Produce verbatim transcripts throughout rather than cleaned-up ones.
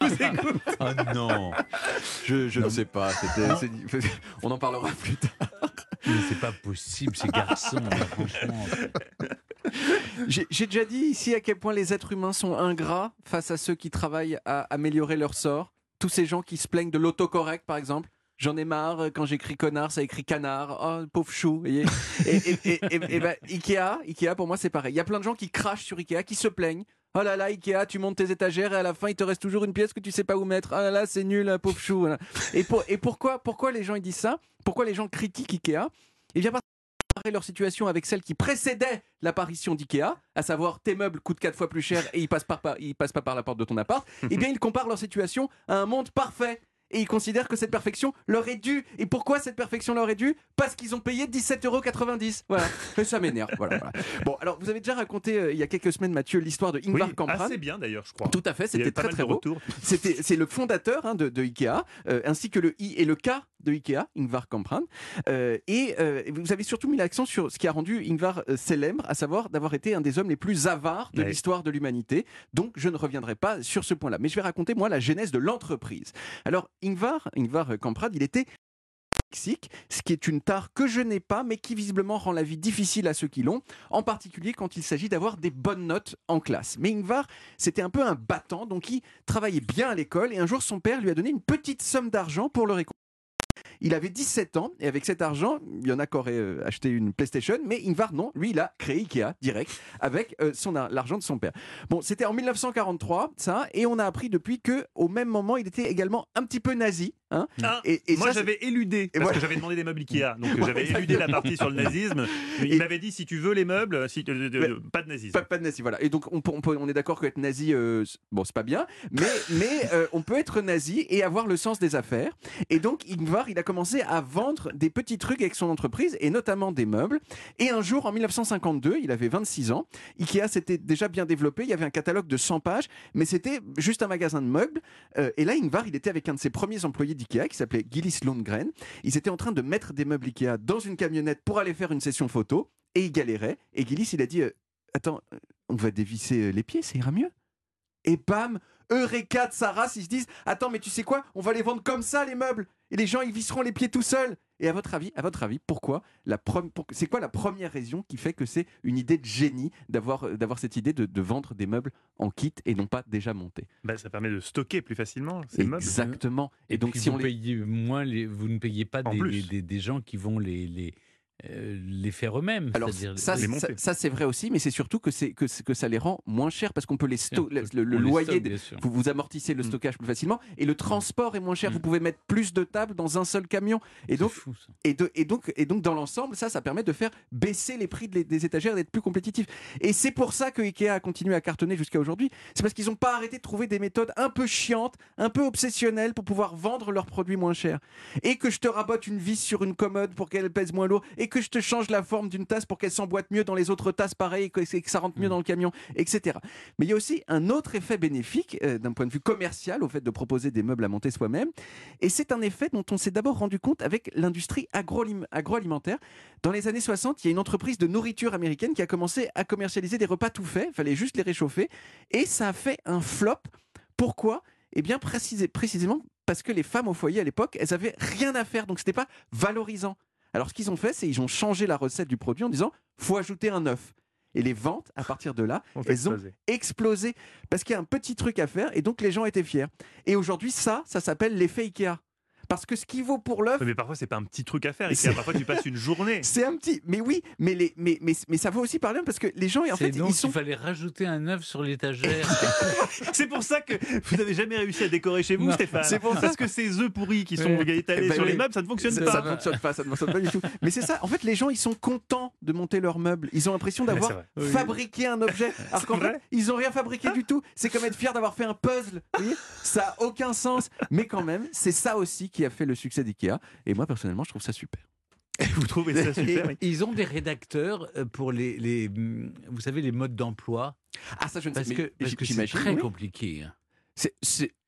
Oh non. Je, je Non, ne sais pas. C'était, Non. c'est- on en parlera plus tard. Mais c'est pas possible, ces garçons, là, franchement. J'ai, j'ai déjà dit ici à quel point les êtres humains sont ingrats face à ceux qui travaillent à améliorer leur sort. Tous ces gens qui se plaignent de l'autocorrect, par exemple. J'en ai marre, quand j'écris connard, ça écrit canard. Oh, pauvre chou, vous voyez. Et, et, et, et, et ben, Ikea, Ikea, pour moi, c'est pareil. Il y a plein de gens qui crachent sur Ikea, qui se plaignent. Oh là là, Ikea, tu montes tes étagères et à la fin, il te reste toujours une pièce que tu sais pas où mettre. Oh là là, c'est nul, pauvre chou. Voilà. Et, pour, et pourquoi, pourquoi les gens ils disent ça? Pourquoi les gens critiquent Ikea? Eh bien, parce qu'ils comparent leur situation avec celle qui précédait l'apparition d'Ikea, à savoir tes meubles coûtent quatre fois plus cher et ils passent, par, par- ils passent pas par la porte de ton appart. Eh bien, ils comparent leur situation à un monde parfait. Et ils considèrent que cette perfection leur est due. Et pourquoi cette perfection leur est due? Parce qu'ils ont payé dix-sept euros quatre-vingt-dix. Voilà. Et ça m'énerve. Voilà, voilà. Bon, alors, vous avez déjà raconté euh, il y a quelques semaines, Mathieu, l'histoire de Ingvar Oui, Kamprad. assez bien d'ailleurs, je crois. Tout à fait, Il y avait c'était pas très mal très de beau. retours. C'était, c'est le fondateur hein, de, de Ikea, euh, ainsi que le I et le K de Ikea, Ingvar Kamprad. Euh, et euh, vous avez surtout mis l'accent sur ce qui a rendu Ingvar euh, célèbre, à savoir d'avoir été un des hommes les plus avares de Ouais. l'histoire de l'humanité. Donc je ne reviendrai pas sur ce point-là. Mais je vais raconter, moi, la genèse de l'entreprise. Alors, Ingvar, Ingvar Kamprad, il était dyslexique, ce qui est une tare que je n'ai pas, mais qui visiblement rend la vie difficile à ceux qui l'ont, en particulier quand il s'agit d'avoir des bonnes notes en classe. Mais Ingvar, c'était un peu un battant, donc il travaillait bien à l'école, et un jour son père lui a donné une petite somme d'argent pour le récompenser. Il avait dix-sept ans, et avec cet argent, il y en a qui auraient euh, acheté une PlayStation, mais Ingvar, non, lui, il a créé Ikea, direct, avec euh, son, ar- l'argent de son père. Bon, c'était en dix-neuf cent quarante-trois, ça, et on a appris depuis que, au même moment, il était également un petit peu nazi. Hein, Ah, et, et moi ça, j'avais éludé, parce voilà. que j'avais demandé des meubles Ikea, donc Ouais, j'avais éludé la partie sur le nazisme. Il Et- m'avait dit si tu veux les meubles, si, euh, euh, Mais- pas de nazisme. Pas, pas de nazi, voilà. Et donc, on, peut- on, peut- on est d'accord qu'être nazi, euh, c- bon, c'est pas bien, mais, mais euh, on peut être nazi et avoir le sens des affaires. Et donc, Ingvar, il a commencé à vendre des petits trucs avec son entreprise, et notamment des meubles. Et un jour, en dix-neuf cent cinquante-deux, il avait vingt-six ans, Ikea s'était déjà bien développé, il y avait un catalogue de cent pages, mais c'était juste un magasin de meubles. Euh, et là, Ingvar, il était avec un de ses premiers employés d'Ikea, qui s'appelait Gillis Lundgren. Ils étaient en train de mettre des meubles Ikea dans une camionnette pour aller faire une session photo. Et il galérait. Et Gillis, il a dit euh, Attends, euh, on va dévisser euh, les pieds, ça ira mieux. Et bam, Eureka de sa race, ils se disent Attends, mais tu sais quoi? On va les vendre comme ça, les meubles. Et les gens, ils visseront les pieds tout seuls. Et à votre avis, à votre avis, pourquoi la prom- pour- C'est quoi la première raison qui fait que c'est une idée de génie d'avoir, euh, d'avoir cette idée de, de vendre des meubles en kit et non pas déjà montés? Bah, ça permet de stocker plus facilement ces meubles. Exactement. Et, Et donc, puis si vous on les. payez moins, les, vous ne payez pas En des, plus. des, des gens qui vont les, les, euh, les faire eux-mêmes. Alors c'est-à-dire ça, les ça, monter. ça, c'est vrai aussi, mais c'est surtout que, c'est, que, c'est- que ça les rend moins chers parce qu'on peut les sto- on le, peut- le- le on les loyer, stocke, des- bien sûr. vous, vous amortissez le Mm. stockage plus facilement et le transport est moins cher. Mm. Vous pouvez mettre plus de tables dans un seul camion et C'est donc fou, ça. et, de- et donc et donc dans l'ensemble, ça, ça permet de faire baisser les prix de les- des étagères et d'être plus compétitif. Et c'est pour ça que Ikea a continué à cartonner jusqu'à aujourd'hui. C'est parce qu'ils n'ont pas arrêté de trouver des méthodes un peu chiantes, un peu obsessionnelles pour pouvoir vendre leurs produits moins chers. Et que je te rabote une vis sur une commode pour qu'elle pèse moins lourd, et que je te change la forme d'une tasse pour qu'elle s'emboîte mieux dans les autres tasses pareilles, et que, et que ça rentre mieux dans le camion, et cetera. Mais il y a aussi un autre effet bénéfique euh, d'un point de vue commercial au fait de proposer des meubles à monter soi-même. Et c'est un effet dont on s'est d'abord rendu compte avec l'industrie agroalim- agroalimentaire. Dans les années soixante, il y a une entreprise de nourriture américaine qui a commencé à commercialiser des repas tout faits. Il fallait juste les réchauffer. Et ça a fait un flop. Pourquoi? Eh bien, précisé- précisément parce que les femmes au foyer à l'époque, elles avaient rien à faire. Donc, c'était pas valorisant. Alors, ce qu'ils ont fait, c'est qu'ils ont changé la recette du produit en disant faut ajouter un œuf. Et les ventes, à partir de là, On fait elles ont exploser. explosé parce qu'il y a un petit truc à faire et donc les gens étaient fiers. Et aujourd'hui, ça, ça s'appelle l'effet Ikea. Parce que ce qui vaut pour l'œuf, Ouais, mais parfois c'est pas un petit truc à faire. Mais Ikea. c'est- Parfois tu passes une journée. c'est un petit. Mais oui, mais, les, mais, mais, mais ça vaut aussi parler parce que les gens, en C'est fait, donc ils sont. qu'il fallait rajouter un œuf sur l'étagère. C'est pour ça que vous n'avez jamais réussi à décorer chez vous, Non. Stéphane. C'est pour ça. Parce que ces œufs pourris qui sont Ouais. étalés Eh ben sur oui. les meubles, ça ne fonctionne Ça, pas. ça ne fonctionne pas, ça ne fonctionne pas du tout. Mais c'est ça, en fait, les gens, ils sont contents de monter leurs meubles. Ils ont l'impression Ouais, d'avoir c'est vrai. Oui. fabriqué un objet. Alors qu'en vrai. fait, ils n'ont rien fabriqué du tout. C'est comme être fier d'avoir fait un puzzle. Vous voyez, ça n'a aucun sens. Mais quand même, c'est ça aussi qui a fait le succès d'IKEA. Et moi, personnellement, je trouve ça super. Vous trouvez ça super oui. Ils ont des rédacteurs euh, pour les, les, hum, vous savez, les modes d'emploi. Ah, ça, je ne sais Parce mais que parce que c'est j'imagine, très oui. compliqué. hein. C'est- c'est-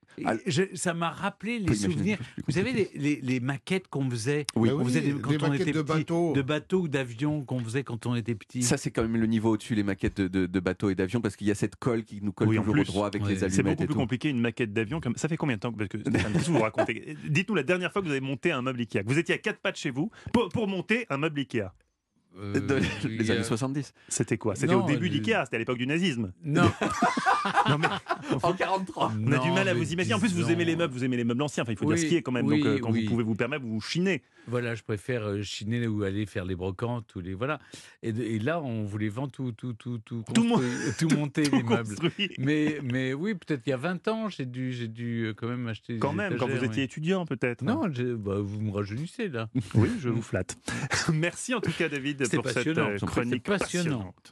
Et Ah, je- ça m'a rappelé peut les imaginer souvenirs. quelque chose de plus Vous savez, les, les- les maquettes qu'on faisait, Oui. Bah on oui, faisait des- les quand on maquettes était de petit, bateaux. de bateaux ou d'avions qu'on faisait quand on était petit. Ça, c'est quand même le niveau au-dessus, les maquettes de, de- de bateaux et d'avions, parce qu'il y a cette colle qui nous colle Oui, en toujours plus. au droit avec Ouais. les C'est allumettes C'est beaucoup et plus tout. compliqué une maquette d'avion. Comme... Ça fait combien de temps que- Parce que Stéphane, qu'est-ce que vous racontez Dites-nous la dernière fois que vous avez monté un meuble Ikea. Vous étiez à quatre pattes chez vous pour, pour monter un meuble Ikea. Euh, De- il les y a- années soixante-dix. C'était quoi C'était Non, au début le- d'Ikea, c'était à l'époque du nazisme. Non, Non, mais En quarante-trois. on a du Non, mal à mais vous imaginer. En plus, vous aimez les disons- meubles, vous aimez les meubles anciens. Enfin, il faut Oui, dire ce qui est quand même. oui, Donc, euh, quand oui. vous pouvez vous permettre, vous vous chinez. voilà, je préfère euh, chiner ou aller faire les brocantes ou les voilà. Et, de- et là, on voulait vendre tout, tout, tout, tout, Tout mon- construire- tout monter Tout les meubles. construit. Mais, mais oui, peut-être il y a vingt ans, j'ai dû, j'ai dû euh, quand même acheter. Quand des même, quand vous étagères, étiez oui. étudiant, peut-être. Non, j'ai- bah, vous me rajeunissez là. Oui, je vous flatte. Merci en tout cas, David, C'était pour cette passionnant. euh, C'était chronique passionnant. passionnante.